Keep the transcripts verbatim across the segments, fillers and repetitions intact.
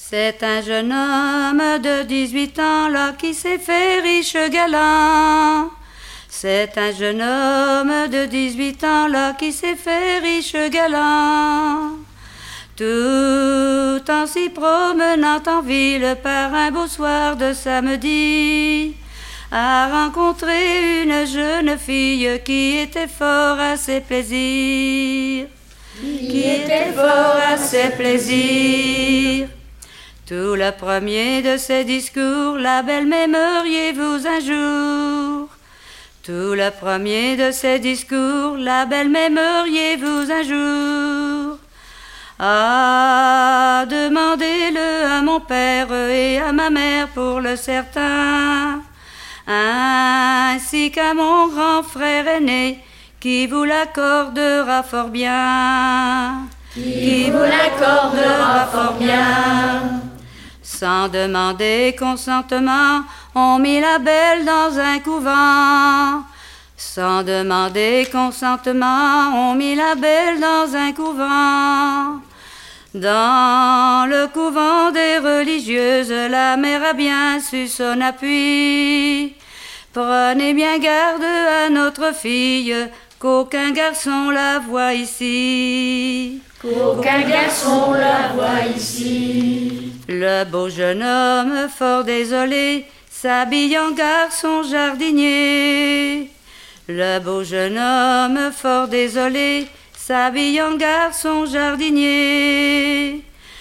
C'est un jeune homme de dix-huit ans là qui s'est fait riche galant. C'est un jeune homme de dix-huit ans là qui s'est fait riche galant. Tout en s'y promenant en ville par un beau soir de samedi, a rencontré une jeune fille qui était fort à ses plaisirs, qui était fort à ses plaisirs. Tout le premier de ses discours, la belle m'aimeriez-vous un jour? Tout le premier de ses discours, la belle m'aimeriez-vous un jour? Ah, demandez-le à mon père et à ma mère pour le certain, ainsi qu'à mon grand frère aîné, qui vous l'accordera fort bien, qui vous l'accordera fort bien. Sans demander consentement, on mit la belle dans un couvent. Sans demander consentement, on mit la belle dans un couvent. Dans le couvent des religieuses, la mère a bien su son appui. Prenez bien garde à notre fille, qu'aucun garçon la voie ici. Qu'aucun garçon la voie ici. Le beau jeune homme, fort désolé, s'habille en garçon jardinier. Le beau jeune homme, fort désolé, s'habille en garçon jardinier.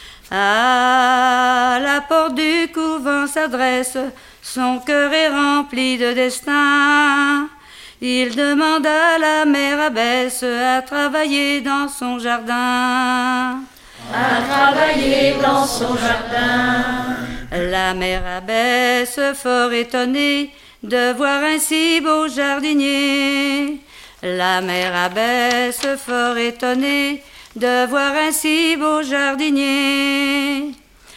À la porte du couvent s'adresse, son cœur est rempli de destin. Il demande à la mère abbesse à travailler dans son jardin. À travailler dans son jardin. La mère abbesse, fort étonnée de voir un si beau jardinier. La mère abbesse, fort étonnée de voir un si beau jardinier.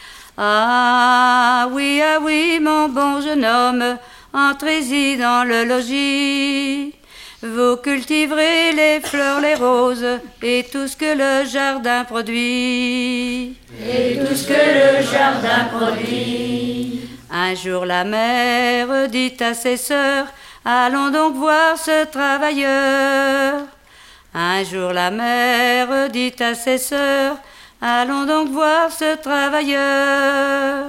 Ah oui, ah oui, mon bon jeune homme, entrez-y dans le logis. Vous cultiverez les fleurs, les roses et tout ce que le jardin produit. Et tout ce que le jardin produit. Un jour la mère dit à ses sœurs, allons donc voir ce travailleur. Un jour la mère dit à ses sœurs, allons donc voir ce travailleur.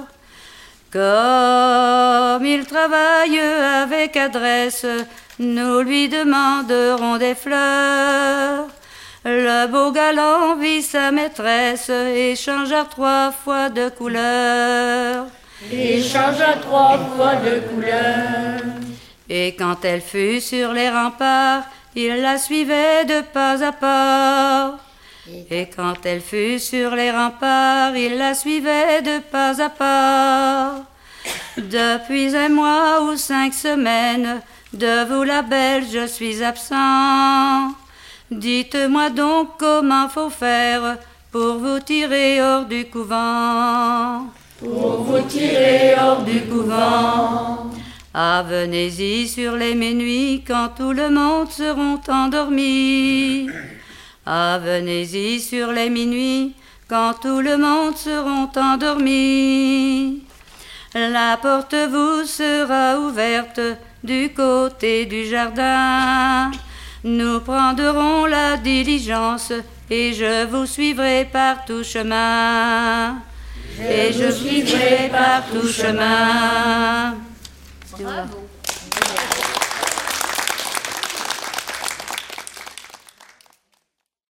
Comme il travaille avec adresse, nous lui demanderons des fleurs. Le beau galant vit sa maîtresse et changea trois fois de couleur. Et changea trois fois de couleur. Et quand elle fut sur les remparts, il la suivait de pas à pas. Et quand elle fut sur les remparts, il la suivait de pas à pas. Depuis un mois ou cinq semaines, de vous la belle, je suis absent. Dites-moi donc comment faut faire pour vous tirer hors du couvent. Pour vous tirer hors du couvent. Ah, venez-y sur les minuits quand tout le monde seront endormis. Ah, venez-y sur les minuits quand tout le monde seront endormis. La porte vous sera ouverte du côté du jardin. Nous prendrons la diligence et je vous suivrai par tout chemin. Et je suivrai par tout chemin. Bravo.